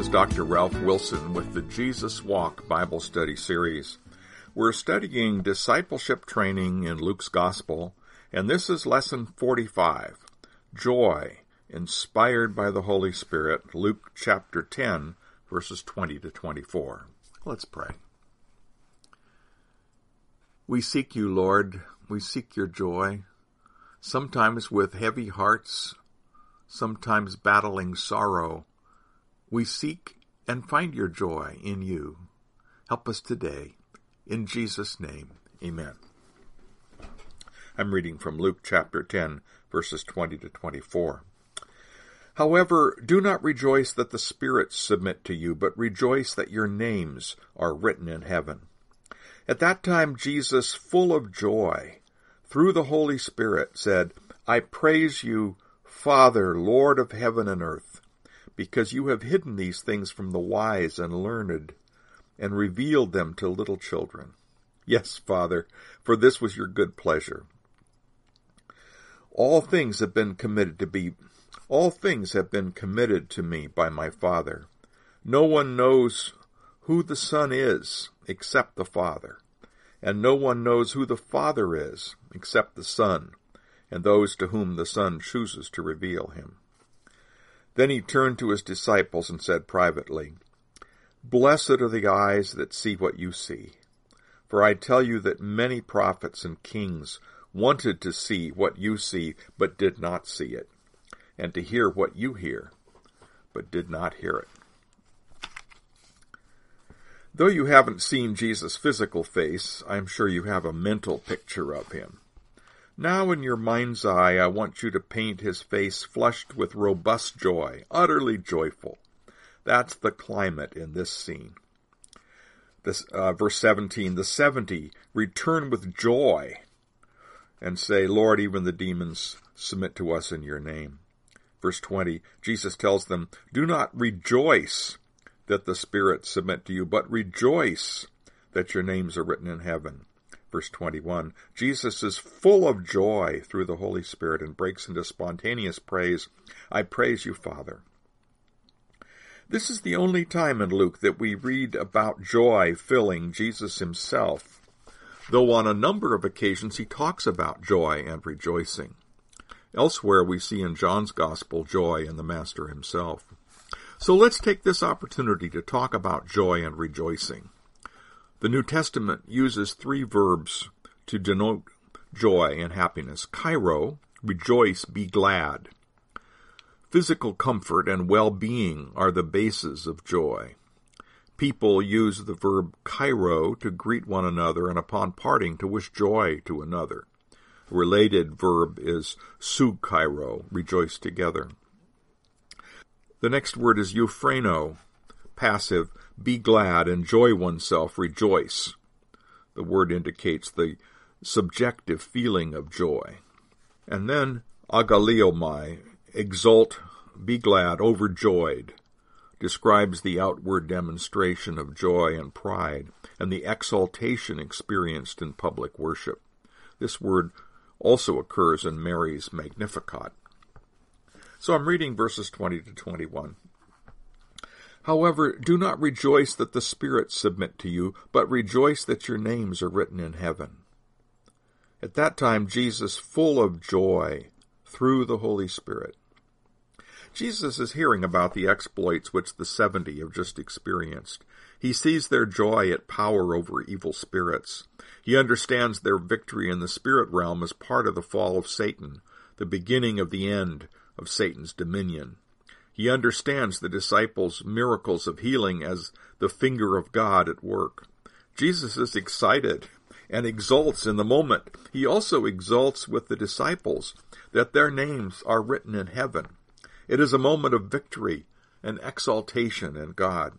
is Dr. Ralph Wilson with the Jesus Walk Bible Study Series. We're studying discipleship training in Luke's Gospel, and this is Lesson 45, Joy, Inspired by the Holy Spirit, Luke chapter 10, verses 20 to 24. Let's pray. We seek you, Lord. We seek your joy, sometimes with heavy hearts, sometimes battling sorrow. We seek and find your joy in you. Help us today. In Jesus' name, amen. I'm reading from Luke chapter 10, verses 20 to 24. However, do not rejoice that the spirits submit to you, but rejoice that your names are written in heaven. At that time Jesus, full of joy, through the Holy Spirit, said, I praise you, Father, Lord of heaven and earth, because you have hidden these things from the wise and learned, and revealed them to little children. Yes, Father, for this was your good pleasure. All things have been committed to me by my Father. No one knows who the Son is except the Father, and no one knows who the Father is except the Son, and those to whom the Son chooses to reveal him. Then he turned to his disciples and said privately, Blessed are the eyes that see what you see. For I tell you that many prophets and kings wanted to see what you see, but did not see it, and to hear what you hear, but did not hear it. Though you haven't seen Jesus' physical face, I'm sure you have a mental picture of him. Now in your mind's eye, I want you to paint his face flushed with robust joy, utterly joyful. That's the climate in this scene. Verse 17, the 70 return with joy and say, Lord, even the demons submit to us in your name. Verse 20, Jesus tells them, do not rejoice that the spirits submit to you, but rejoice that your names are written in heaven. Verse 21, Jesus is full of joy through the Holy Spirit and breaks into spontaneous praise. I praise you, Father. This is the only time in Luke that we read about joy filling Jesus himself, though on a number of occasions he talks about joy and rejoicing. Elsewhere we see in John's Gospel joy in the Master himself. So let's take this opportunity to talk about joy and rejoicing. The New Testament uses three verbs to denote joy and happiness. Kairo, rejoice, be glad. Physical comfort and well-being are the bases of joy. People use the verb kairo to greet one another and upon parting to wish joy to another. A related verb is sukairo, rejoice together. The next word is euphreno, passive, be glad, enjoy oneself, rejoice. The word indicates the subjective feeling of joy. And then agaliomai, exult, be glad, overjoyed, describes the outward demonstration of joy and pride and the exaltation experienced in public worship. This word also occurs in Mary's Magnificat. So I'm reading verses 20 to 21. However, do not rejoice that the spirits submit to you, but rejoice that your names are written in heaven. At that time, Jesus, full of joy, through the Holy Spirit. Jesus is hearing about the exploits which the 70 have just experienced. He sees their joy at power over evil spirits. He understands their victory in the spirit realm as part of the fall of Satan, the beginning of the end of Satan's dominion. He understands the disciples' miracles of healing as the finger of God at work. Jesus is excited and exults in the moment. He also exults with the disciples that their names are written in heaven. It is a moment of victory and exaltation in God.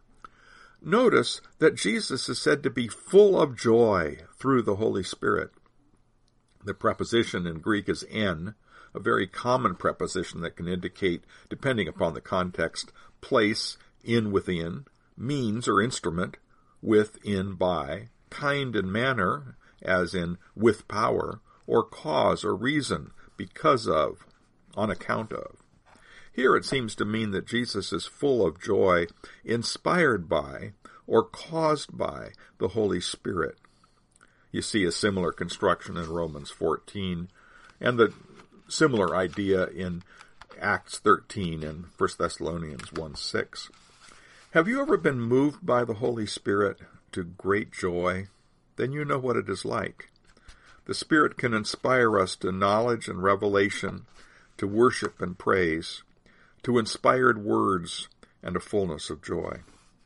Notice that Jesus is said to be full of joy through the Holy Spirit. The preposition in Greek is en, a very common preposition that can indicate, depending upon the context, place, in, within, means or instrument, with, in, by, kind and manner, as in with power, or cause or reason, because of, on account of. Here it seems to mean that Jesus is full of joy, inspired by or caused by the Holy Spirit. You see a similar construction in Romans 14, and the similar idea in Acts 13 and 1 Thessalonians 1:6. Have you ever been moved by the Holy Spirit to great joy? Then you know what it is like. The Spirit can inspire us to knowledge and revelation, to worship and praise, to inspired words, and a fullness of joy.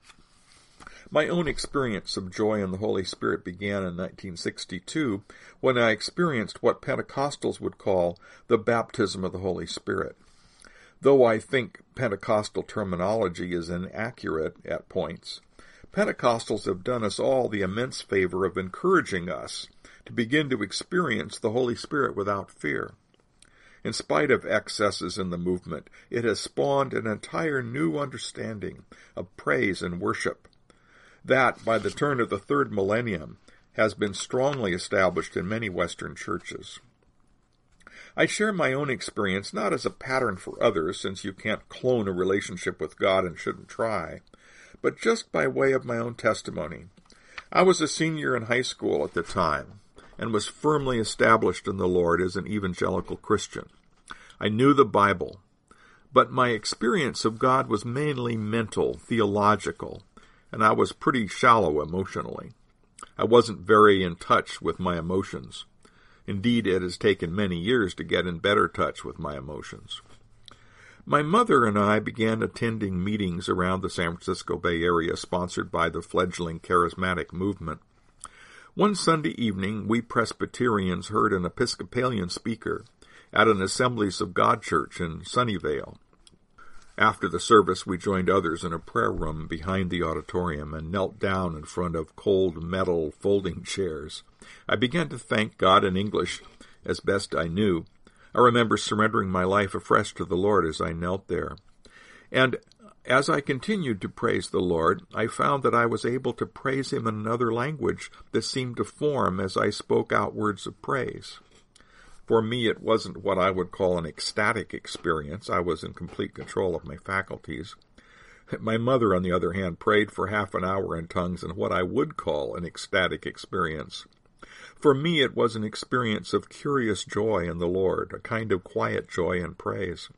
My own experience of joy in the Holy Spirit began in 1962 when I experienced what Pentecostals would call the baptism of the Holy Spirit. Though I think Pentecostal terminology is inaccurate at points, Pentecostals have done us all the immense favor of encouraging us to begin to experience the Holy Spirit without fear. In spite of excesses in the movement, it has spawned an entire new understanding of praise and worship that, by the turn of the third millennium, has been strongly established in many Western churches. I share my own experience not as a pattern for others, since you can't clone a relationship with God and shouldn't try, but just by way of my own testimony. I was a senior in high school at the time, and was firmly established in the Lord as an evangelical Christian. I knew the Bible, but my experience of God was mainly mental, theological, and I was pretty shallow emotionally. I wasn't very in touch with my emotions. Indeed, it has taken many years to get in better touch with my emotions. My mother and I began attending meetings around the San Francisco Bay Area sponsored by the fledgling charismatic movement. One Sunday evening, we Presbyterians heard an Episcopalian speaker at an Assemblies of God church in Sunnyvale. After the service, we joined others in a prayer room behind the auditorium and knelt down in front of cold metal folding chairs. I began to thank God in English as best I knew. I remember surrendering my life afresh to the Lord as I knelt there. And as I continued to praise the Lord, I found that I was able to praise Him in another language that seemed to form as I spoke out words of praise. For me, it wasn't what I would call an ecstatic experience. I was in complete control of my faculties. My mother, on the other hand, prayed for half an hour in tongues in what I would call an ecstatic experience. For me, it was an experience of curious joy in the Lord, a kind of quiet joy and praise.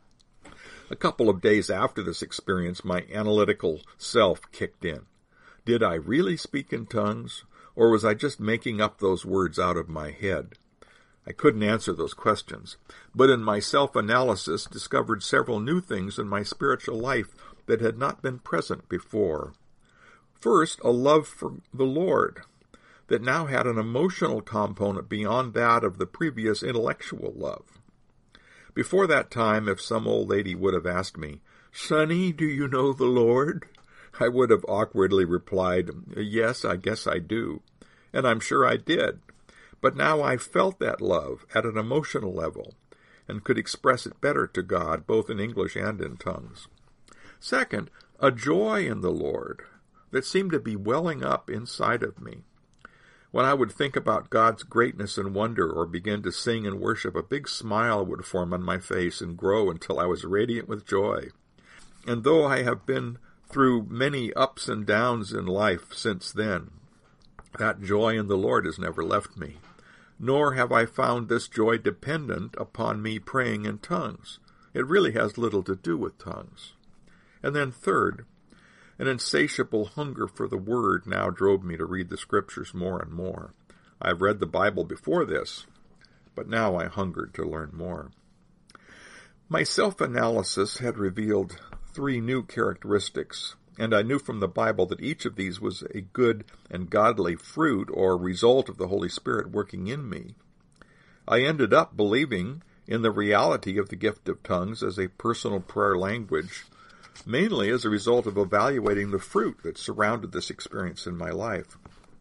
A couple of days after this experience, my analytical self kicked in. Did I really speak in tongues, or was I just making up those words out of my head? I couldn't answer those questions, but in my self-analysis discovered several new things in my spiritual life that had not been present before. First, a love for the Lord that now had an emotional component beyond that of the previous intellectual love. Before that time, if some old lady would have asked me, "Sonny, do you know the Lord?" I would have awkwardly replied, "Yes, I guess I do." And I'm sure I did. But now I felt that love at an emotional level and could express it better to God, both in English and in tongues. Second, a joy in the Lord that seemed to be welling up inside of me. When I would think about God's greatness and wonder or begin to sing and worship, a big smile would form on my face and grow until I was radiant with joy. And though I have been through many ups and downs in life since then, that joy in the Lord has never left me. Nor have I found this joy dependent upon me praying in tongues. It really has little to do with tongues. And then third, an insatiable hunger for the Word now drove me to read the Scriptures more and more. I've read the Bible before this, but now I hungered to learn more. My self-analysis had revealed 3 new characteristics, and I knew from the Bible that each of these was a good and godly fruit or result of the Holy Spirit working in me. I ended up believing in the reality of the gift of tongues as a personal prayer language, mainly as a result of evaluating the fruit that surrounded this experience in my life.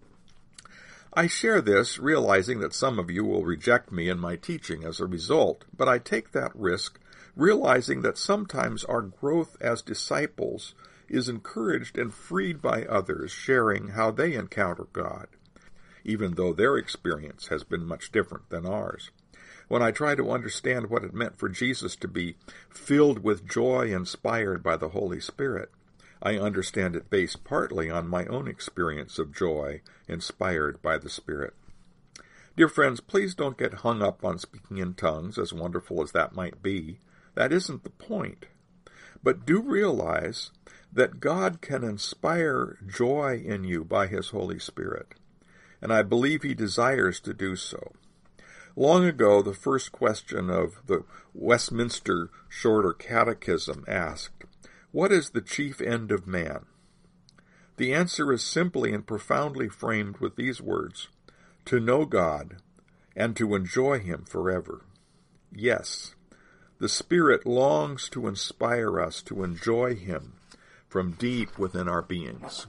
I share this, realizing that some of you will reject me and my teaching as a result, but I take that risk, realizing that sometimes our growth as disciples is encouraged and freed by others sharing how they encounter God, even though their experience has been much different than ours. When I try to understand what it meant for Jesus to be filled with joy inspired by the Holy Spirit, I understand it based partly on my own experience of joy inspired by the Spirit. Dear friends, please don't get hung up on speaking in tongues, as wonderful as that might be. That isn't the point. But do realize that God can inspire joy in you by His Holy Spirit, and I believe He desires to do so. Long ago, the first question of the Westminster Shorter Catechism asked, "What is the chief end of man?" The answer is simply and profoundly framed with these words, "To know God and to enjoy Him forever." Yes, the Spirit longs to inspire us to enjoy Him from deep within our beings.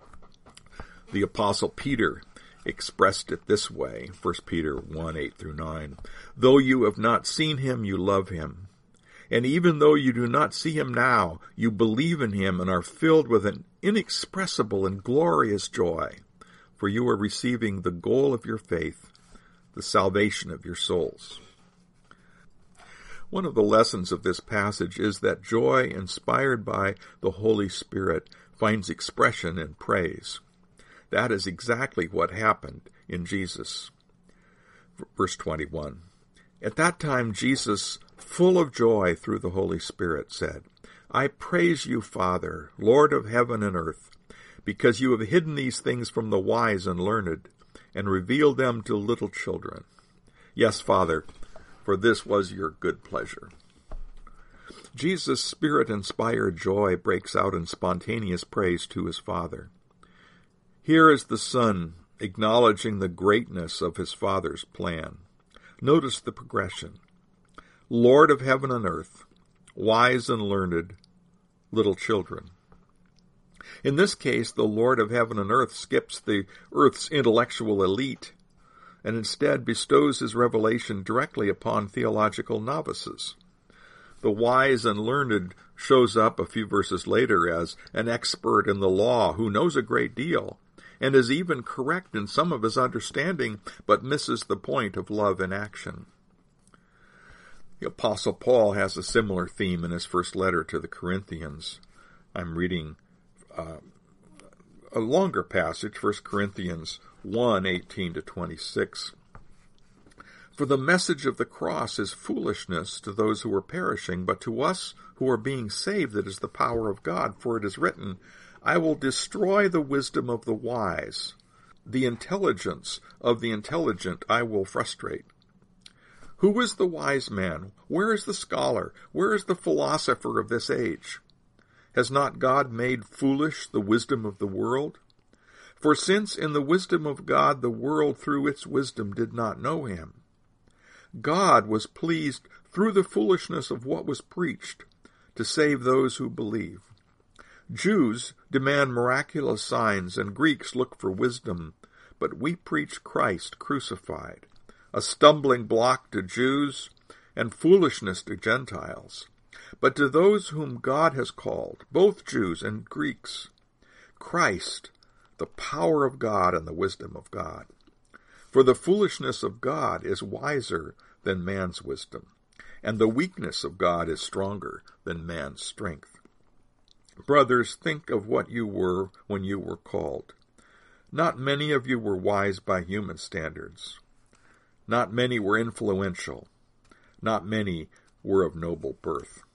The Apostle Peter expressed it this way, 1 Peter 1, 8-9. "Though you have not seen Him, you love Him. And even though you do not see Him now, you believe in Him and are filled with an inexpressible and glorious joy, for you are receiving the goal of your faith, the salvation of your souls." One of the lessons of this passage is that joy inspired by the Holy Spirit finds expression in praise. That is exactly what happened in Jesus. Verse 21. At that time Jesus, full of joy through the Holy Spirit, said, "I praise you, Father, Lord of heaven and earth, because you have hidden these things from the wise and learned, and revealed them to little children. Yes, Father, for this was your good pleasure." Jesus' Spirit-inspired joy breaks out in spontaneous praise to His Father. Here is the Son acknowledging the greatness of His Father's plan. Notice the progression. Lord of heaven and earth, wise and learned, little children. In this case, the Lord of heaven and earth skips the earth's intellectual elite and instead bestows His revelation directly upon theological novices. The wise and learned shows up a few verses later as an expert in the law who knows a great deal and is even correct in some of his understanding, but misses the point of love in action. The Apostle Paul has a similar theme in his first letter to the Corinthians. I'm reading a longer passage, 1 Corinthians 1, 18-26. "For the message of the cross is foolishness to those who are perishing, but to us who are being saved it is the power of God. For it is written, I will destroy the wisdom of the wise. The intelligence of the intelligent I will frustrate. Who is the wise man? Where is the scholar? Where is the philosopher of this age? Has not God made foolish the wisdom of the world? For since in the wisdom of God the world through its wisdom did not know Him, God was pleased through the foolishness of what was preached to save those who believe. Jews demand miraculous signs, and Greeks look for wisdom, but we preach Christ crucified, a stumbling block to Jews and foolishness to Gentiles. But to those whom God has called, both Jews and Greeks, Christ, the power of God and the wisdom of God. For the foolishness of God is wiser than man's wisdom, and the weakness of God is stronger than man's strength. Brothers, think of what you were when you were called. Not many of you were wise by human standards. Not many were influential. Not many were of noble birth.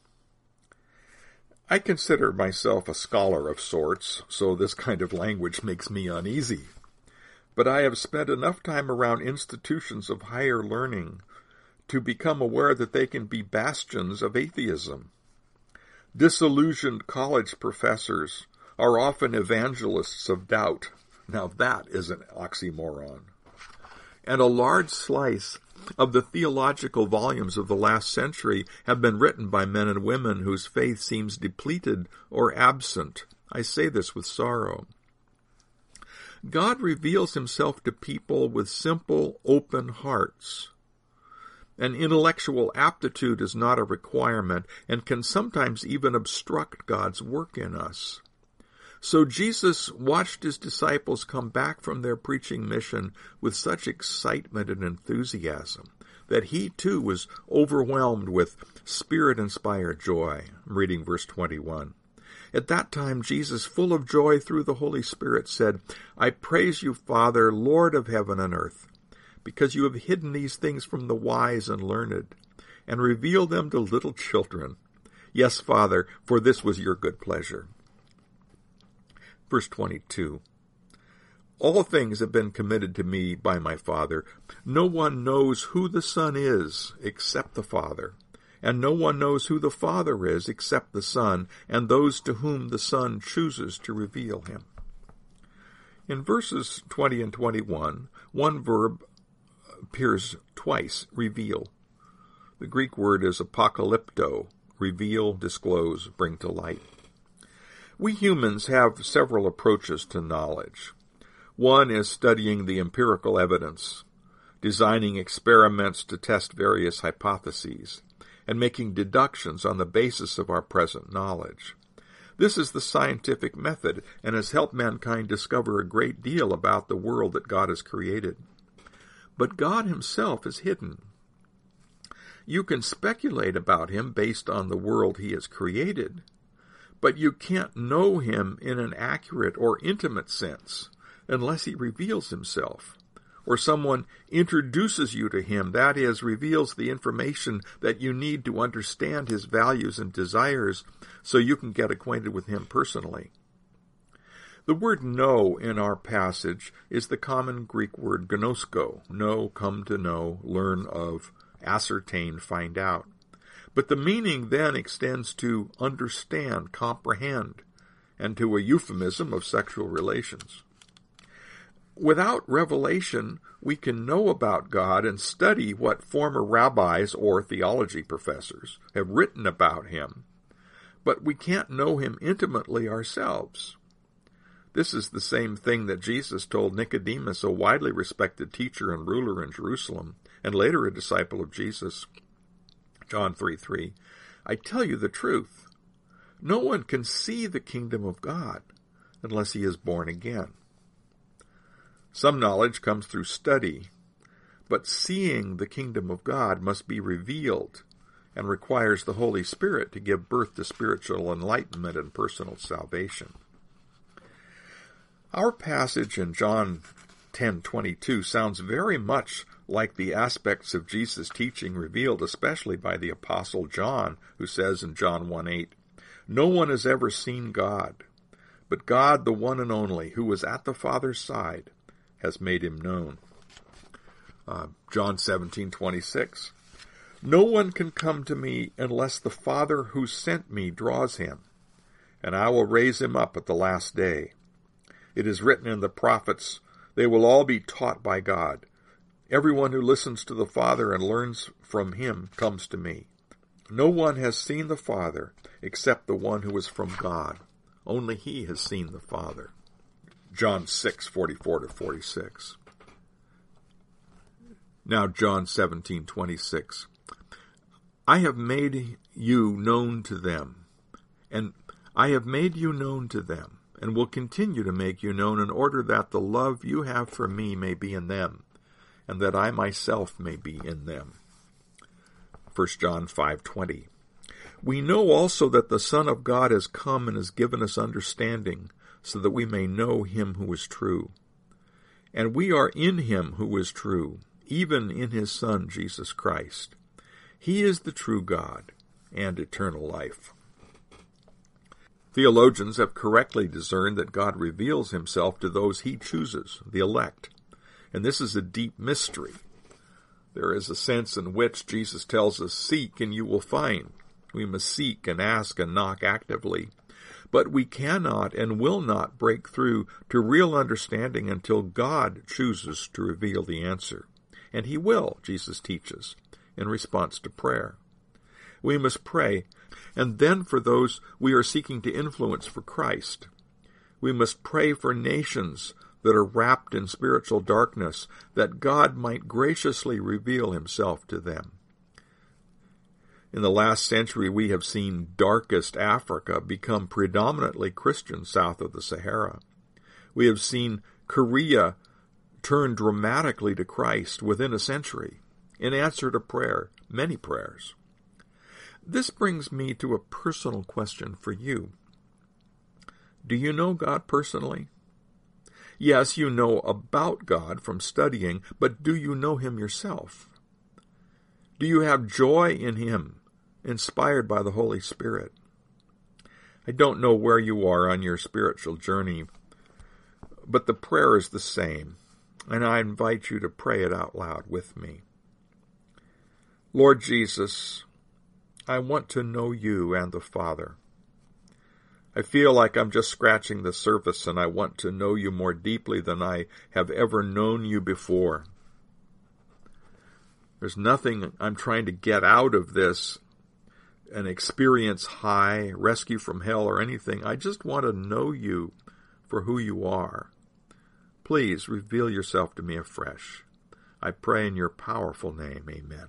I consider myself a scholar of sorts, so this kind of language makes me uneasy. But I have spent enough time around institutions of higher learning to become aware that they can be bastions of atheism. Disillusioned college professors are often evangelists of doubt. Now that is an oxymoron. And a large slice of the theological volumes of the last century have been written by men and women whose faith seems depleted or absent. I say this with sorrow. God reveals Himself to people with simple, open hearts. And intellectual aptitude is not a requirement and can sometimes even obstruct God's work in us. So Jesus watched His disciples come back from their preaching mission with such excitement and enthusiasm that he too was overwhelmed with Spirit-inspired joy. I'm reading verse 21. At that time, Jesus, full of joy through the Holy Spirit, said, I praise you, Father, Lord of heaven and earth, because you have hidden these things from the wise and learned, and revealed them to little children. Yes, Father, for this was your good pleasure. Verse 22. All things have been committed to me by my Father. No one knows who the Son is except the Father, and no one knows who the Father is except the Son, and those to whom the Son chooses to reveal him. In verses 20 and 21, one verb appears twice, reveal. The Greek word is apocalypto, reveal, disclose, bring to light. We humans have several approaches to knowledge. One is studying the empirical evidence, designing experiments to test various hypotheses, and making deductions on the basis of our present knowledge. This is the scientific method and has helped mankind discover a great deal about the world that God has created. But God himself is hidden. You can speculate about him based on the world he has created, but you can't know him in an accurate or intimate sense unless he reveals himself, or someone introduces you to him, that is, reveals the information that you need to understand his values and desires so you can get acquainted with him personally. The word know in our passage is the common Greek word gnosko, know, come to know, learn of, ascertain, find out. But the meaning then extends to understand, comprehend, and to a euphemism of sexual relations. Without revelation, we can know about God and study what former rabbis or theology professors have written about him, but we can't know him intimately ourselves. This is the same thing that Jesus told Nicodemus, a widely respected teacher and ruler in Jerusalem, and later a disciple of Jesus. John 3:3, I tell you the truth, no one can see the kingdom of God unless he is born again. Some knowledge comes through study, but seeing the kingdom of God must be revealed and requires the Holy Spirit to give birth to spiritual enlightenment and personal salvation. Our passage in John 10:22 sounds very much like the aspects of Jesus' teaching revealed especially by the Apostle John, who says in John 1:8, No one has ever seen God, but God, the one and only, who was at the Father's side, has made him known. John 17:26, No one can come to me unless the Father who sent me draws him, and I will raise him up at the last day. It is written in the prophets, they will all be taught by God. Everyone who listens to the Father and learns from him comes to me. No one has seen the Father except the one who is from God. Only he has seen the Father. John 6:44-46. Now John 17:26. I have made you known to them, and will continue to make you known in order that the love you have for me may be in them, and that I myself may be in them. 1 John 5:20. We know also that the Son of God has come and has given us understanding, so that we may know him who is true. And we are in him who is true, even in his Son, Jesus Christ. He is the true God and eternal life. Theologians have correctly discerned that God reveals himself to those he chooses, the elect. And this is a deep mystery. There is a sense in which Jesus tells us, seek and you will find. We must seek and ask and knock actively. But we cannot and will not break through to real understanding until God chooses to reveal the answer. And he will, Jesus teaches, in response to prayer. We must pray, and then for those we are seeking to influence for Christ. We must pray for nations that are wrapped in spiritual darkness, that God might graciously reveal himself to them. In the last century, we have seen darkest Africa become predominantly Christian south of the Sahara. We have seen Korea turn dramatically to Christ within a century. in answer to prayer, many prayers. This brings me to a personal question for you. Do you know God personally? Yes, you know about God from studying, but do you know Him yourself? Do you have joy in Him, inspired by the Holy Spirit? I don't know where you are on your spiritual journey, but the prayer is the same, and I invite you to pray it out loud with me. Lord Jesus, I want to know you and the Father. I feel like I'm just scratching the surface, and I want to know you more deeply than I have ever known you before. There's nothing I'm trying to get out of this, an experience high, rescue from hell, or anything. I just want to know you for who you are. Please reveal yourself to me afresh. I pray in your powerful name. Amen.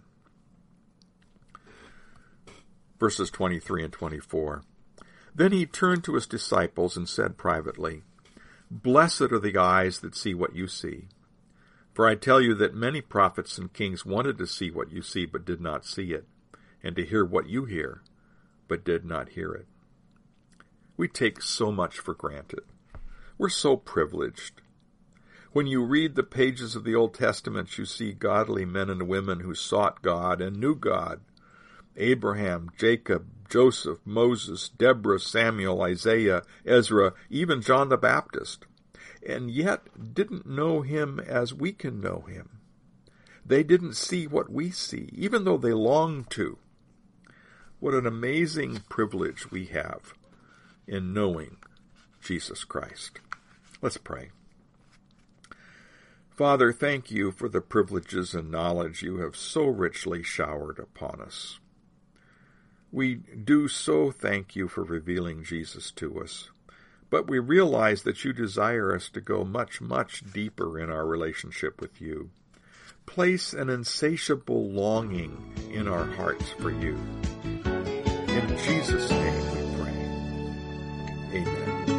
Verses 23 and 24. Then he turned to his disciples and said privately, Blessed are the eyes that see what you see. For I tell you that many prophets and kings wanted to see what you see, but did not see it, and to hear what you hear, but did not hear it. We take so much for granted. We're so privileged. When you read the pages of the Old Testament, you see godly men and women who sought God and knew God. Abraham, Jacob, Joseph, Moses, Deborah, Samuel, Isaiah, Ezra, even John the Baptist, and yet didn't know him as we can know him. They didn't see what we see, even though they longed to. What an amazing privilege we have in knowing Jesus Christ. Let's pray. Father, thank you for the privileges and knowledge you have so richly showered upon us. We do so thank you for revealing Jesus to us, but we realize that you desire us to go much, much deeper in our relationship with you. Place an insatiable longing in our hearts for you. In Jesus' name we pray. Amen.